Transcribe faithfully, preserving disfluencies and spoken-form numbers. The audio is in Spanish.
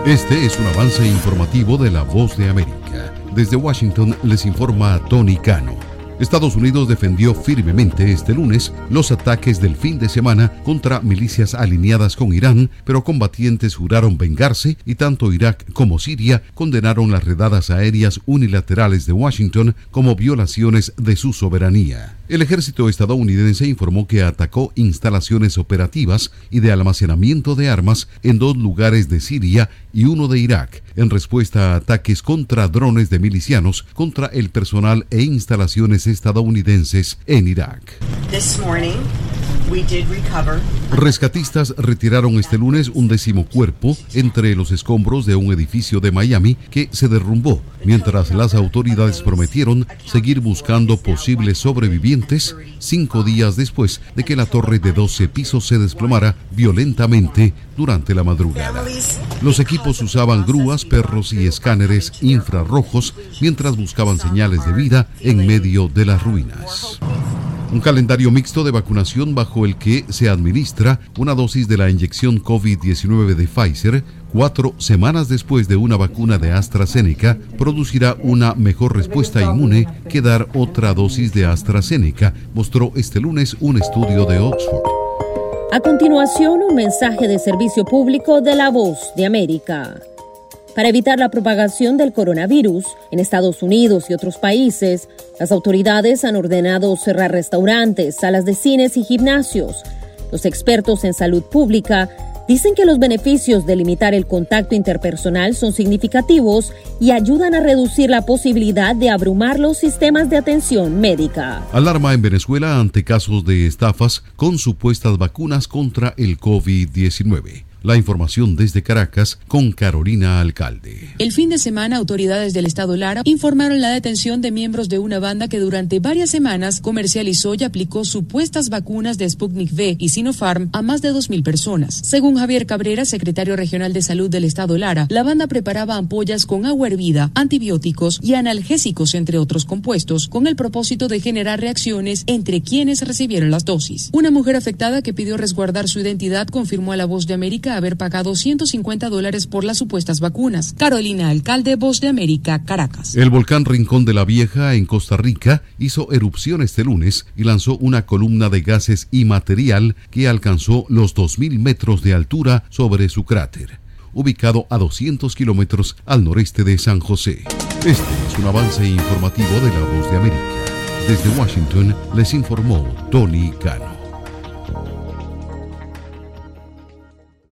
Este es un avance informativo de La Voz de América. Desde Washington les informa Tony Cano. Estados Unidos defendió firmemente este lunes los ataques del fin de semana contra milicias alineadas con Irán, pero combatientes juraron vengarse y tanto Irak como Siria condenaron las redadas aéreas unilaterales de Washington como violaciones de su soberanía. El ejército estadounidense informó que atacó instalaciones operativas y de almacenamiento de armas en dos lugares de Siria y uno de Irak, en respuesta a ataques contra drones de milicianos contra el personal e instalaciones estadounidenses en Irak. This morning, we did recover. Rescatistas retiraron este lunes un décimo cuerpo entre los escombros de un edificio de Miami que se derrumbó, mientras las autoridades prometieron seguir buscando posibles sobrevivientes cinco días después de que la torre de doce pisos se desplomara violentamente durante la madrugada. Los equipos usaban grúas, perros y escáneres infrarrojos mientras buscaban señales de vida en medio de las ruinas. Un calendario mixto de vacunación bajo el que se administra una dosis de la inyección COVID diecinueve de Pfizer cuatro semanas después de una vacuna de AstraZeneca producirá una mejor respuesta inmune que dar otra dosis de AstraZeneca, mostró este lunes un estudio de Oxford. A continuación, un mensaje de servicio público de La Voz de América. Para evitar la propagación del coronavirus en Estados Unidos y otros países, las autoridades han ordenado cerrar restaurantes, salas de cines y gimnasios. Los expertos en salud pública dicen que los beneficios de limitar el contacto interpersonal son significativos y ayudan a reducir la posibilidad de abrumar los sistemas de atención médica. Alarma en Venezuela ante casos de estafas con supuestas vacunas contra el COVID diecinueve. La información desde Caracas con Carolina Alcalde. El fin de semana, autoridades del estado Lara informaron la detención de miembros de una banda que durante varias semanas comercializó y aplicó supuestas vacunas de Sputnik V y Sinopharm a más de dos mil personas. Según Javier Cabrera, secretario regional de salud del estado Lara, la banda preparaba ampollas con agua hervida, antibióticos y analgésicos, entre otros compuestos, con el propósito de generar reacciones entre quienes recibieron las dosis. Una mujer afectada que pidió resguardar su identidad confirmó a La Voz de América haber pagado ciento cincuenta dólares por las supuestas vacunas. Carolina Alcalde, Voz de América, Caracas. El volcán Rincón de la Vieja en Costa Rica hizo erupción este lunes y lanzó una columna de gases y material que alcanzó los dos mil metros de altura sobre su cráter, ubicado a doscientos kilómetros al noreste de San José. Este es un avance informativo de La Voz de América. Desde Washington les informó Tony Cano.